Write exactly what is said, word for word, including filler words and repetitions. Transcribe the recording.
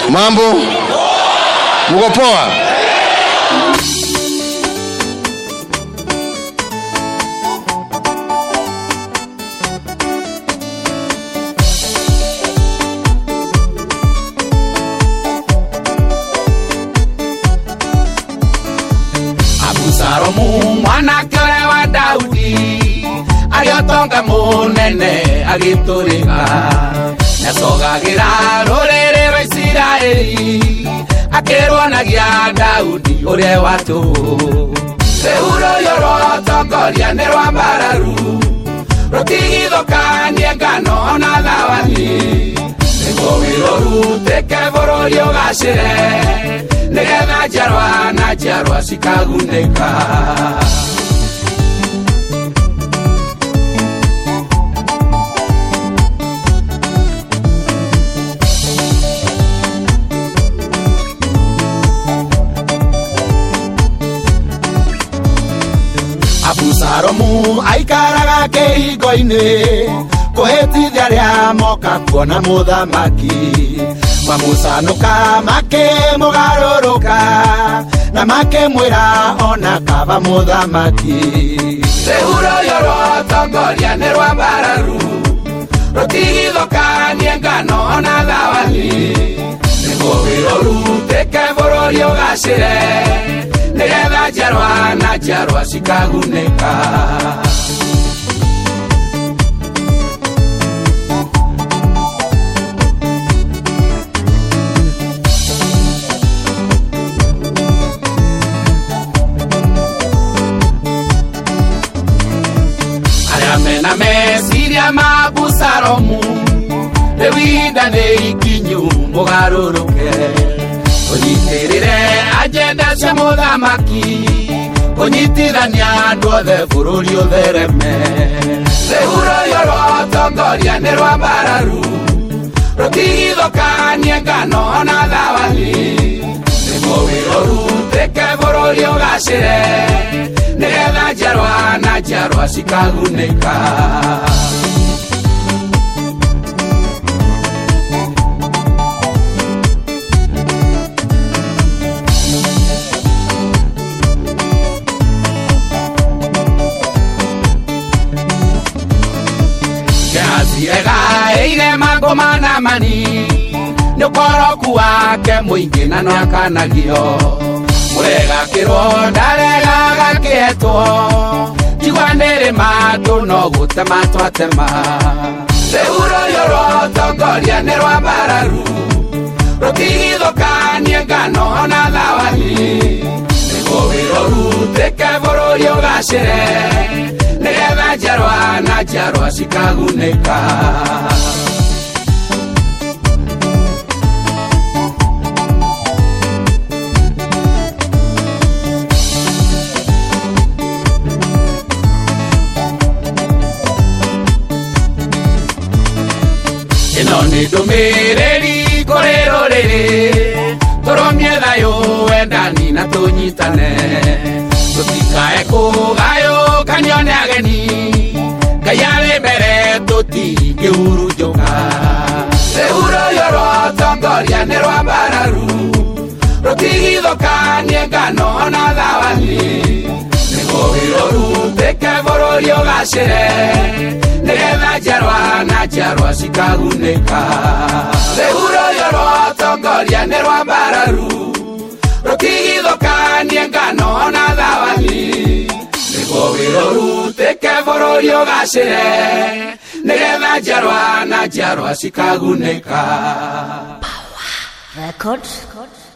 Mambo? Mko poa? Abusalomu mwanake wa Daudi aliotonga munene agiturika nasogagira rurere rwa Isiraeli akirwanagia Daudi ure watu Seuro yorotongoria ni rwa mbararu rutigithukanie ngano na thawani niguo wirorutike bururi ugacire nigetha njarwa na njarwa cikagunĩka. Abusalomu aikaraga kĩhingo-inĩ kũhĩtithia arĩa moka kuona mũthamaki mamucanuka makĩmũgarũrũka na makĩmwĩra ona kaba mũthamaki Seuro yorotongoria nĩ rwa mbararu rutigithũkanie ngano na thawani nĩguo wirorutĩke bũrũri ũgacĩre nigetha njarwa na njarwa cikagunĩka. Arĩa mena meciria ma Abusalomu rĩu ihinda nĩ ikinyu mũgarũrũke ũnyitĩrĩre agenda cia mũthamaki ũnyitithania andũ othe bũrũri ũthereme Seuro yorotongoria nĩ rwa mbararu rutigithũkanie ngano na thawani nĩguo wirorutĩke bũrũri ũgacĩre nigetha njarwa na njarwa cikagunĩka. Ega ire magomana mani nukoroku wake mũingĩ na no akanagio mũrega kĩro ndarega gakĩetwo jigwanĩrĩ matũ no gũtema twatema Seuro yorotongoria nĩ rwa mbararu rutigithũkanie ngano na thawani nĩguo wirorutĩke bũrũri ũgacĩre nigetha njarwa na njarwa cikagunĩka. Ĩno nĩ ndũmĩrĩri kũrĩ rũrĩrĩ tũrũmie thayũ wendani na tũnyitane tũtikae kũgayũkanio nĩ ageni Ngai arĩ mbere tũtingĩhurunjũka Seuro yorotongoria nĩ rwa mbararu rutigithũkanie ngano na thawani nĩguo wirorutĩke bũrũri ũgacĩre nigetha njarwa na njarwa cikagunĩka Seuro yorotongoria nĩ rwa mbararu rutigithũkanie ngano na thawani nĩguo wirorutĩke bũrũri ũgacĩre nigetha njarwa na njarwa cikagunĩka. Record.